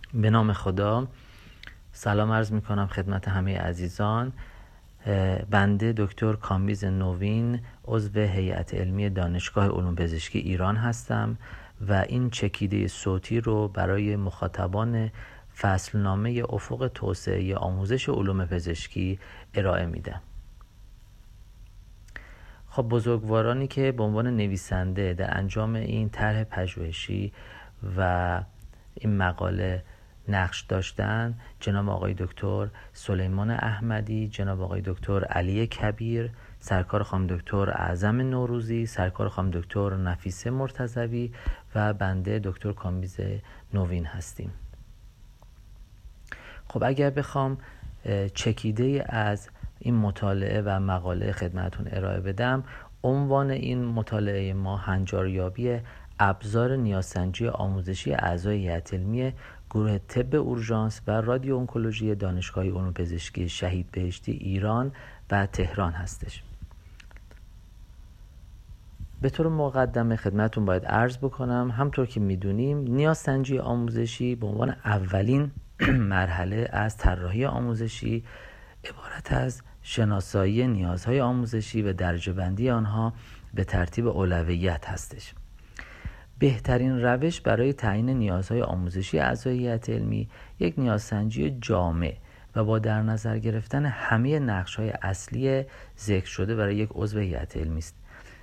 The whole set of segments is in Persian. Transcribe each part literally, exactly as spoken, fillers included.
به نام خدا. سلام عرض می کنم خدمت همه عزیزان. بنده دکتر کامبیز نوین، عضو هیئت علمی دانشگاه علوم پزشکی ایران هستم و این چکیده صوتی رو برای مخاطبان فصلنامه افق توسعه آموزش علوم پزشکی ارائه میدم. خب بزرگوارانی که به عنوان نویسنده در انجام این طرح پژوهشی و این مقاله نقش داشتن، جناب آقای دکتر سلیمان احمدی، جناب آقای دکتر علی کبیر، سرکار خانم دکتر اعظم نوروزی، سرکار خانم دکتر نفیسه مرتضوی و بنده دکتر کامبیز نوین هستیم. خب اگر بخوام چکیده از این مطالعه و مقاله خدمتون ارائه بدم، عنوان این مطالعه ما هنجاریابی ابزار نیازسنجی آموزشی اعضای هیئت علمی گروه طب اورژانس و رادیو اونکولوژی دانشگاه علوم پزشکی شهید بهشتی ایران و تهران هستش. به طور مقدمه خدمتون باید عرض بکنم، همطور که میدونیم نیازسنجی آموزشی به عنوان اولین مرحله از طراحی آموزشی عبارت از شناسایی نیازهای آموزشی و درجه‌بندی آنها به ترتیب اولویت هستش. بهترین روش برای تعیین نیازهای آموزشی اعضای هیئت علمی یک نیازسنجی جامع و با در نظر گرفتن همه نقش‌های اصلی ذکر شده برای یک عضو هیئت علمی است.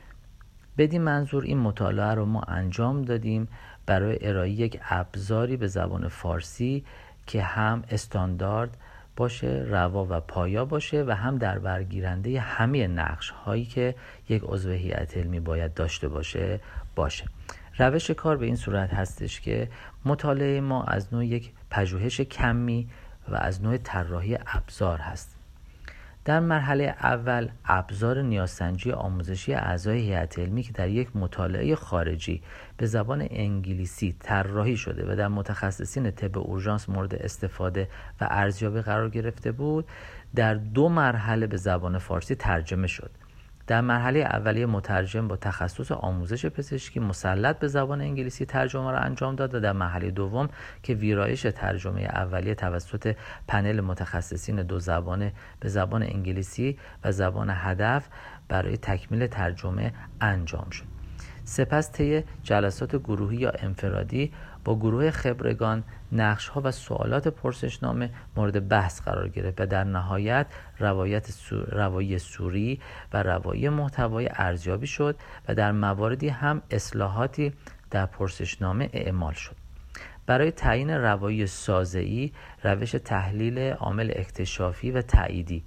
بدین منظور این مطالعه رو ما انجام دادیم برای ارائه یک ابزاری به زبان فارسی که هم استاندارد باشه، روا و پایا باشه و هم در برگیرنده همه نقش هایی که یک عضو هیئت علمی باید داشته باشه باشه. روش کار به این صورت هستش که مطالعه ما از نوع یک پژوهش کمی و از نوع طراحی ابزار هست. در مرحله اول ابزار نیازسنجی آموزشی اعضای هیئت علمی که در یک مطالعه خارجی به زبان انگلیسی طراحی شده و در متخصصین طب اورژانس مورد استفاده و ارزیابی قرار گرفته بود، در دو مرحله به زبان فارسی ترجمه شد. در مرحله اولیه مترجم با تخصص آموزش پزشکی مسلط به زبان انگلیسی ترجمه را انجام داد و در مرحله دوم که ویرایش ترجمه اولیه توسط پنل متخصصین دو زبانه به زبان انگلیسی و زبان هدف برای تکمیل ترجمه انجام شد. سپس طی جلسات گروهی یا انفرادی با گروه خبرگان نقش‌ها و سوالات پرسشنامه مورد بحث قرار گرفت و در نهایت روایت سو... روایی سوری و روایی محتوای ارزیابی شد و در مواردی هم اصلاحاتی در پرسشنامه اعمال شد. برای تعیین روایی سازه‌ای روش تحلیل عامل اکتشافی و تاییدی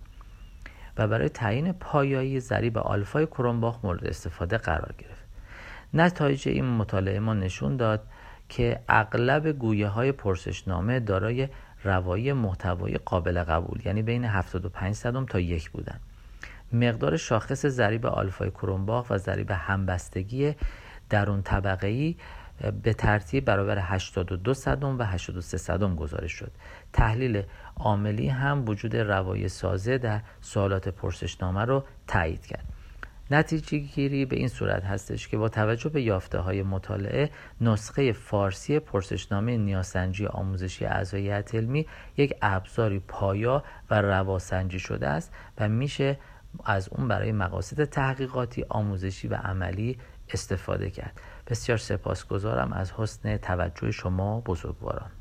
و برای تعیین پایایی ضریب آلفای کرونباخ مورد استفاده قرار گرفت. نتایج این مطالعه ما نشون داد که اغلب گویه های پرسشنامه دارای روایی محتوای قابل قبول، یعنی بین هفتاد و پنج صدم تا یک بودن. مقدار شاخص ضریب آلفای کرونباخ و ضریب همبستگی درون طبقه‌ای به ترتیب برابر هشتاد و دو صدم و هشتاد و سه صدم گزارش شد. تحلیل عاملی هم وجود روایی سازه در سوالات پرسشنامه رو تایید کرد. نتیجه گیری به این صورت هستش که با توجه به یافته های مطالعه، نسخه فارسی پرسشنامه نیازسنجی آموزشی اعضای هیئت علمی یک ابزاری پایا و رواسنجی شده است و میشه از اون برای مقاصد تحقیقاتی، آموزشی و عملی استفاده کرد. بسیار سپاسگزارم از حسن توجه شما بزرگواران.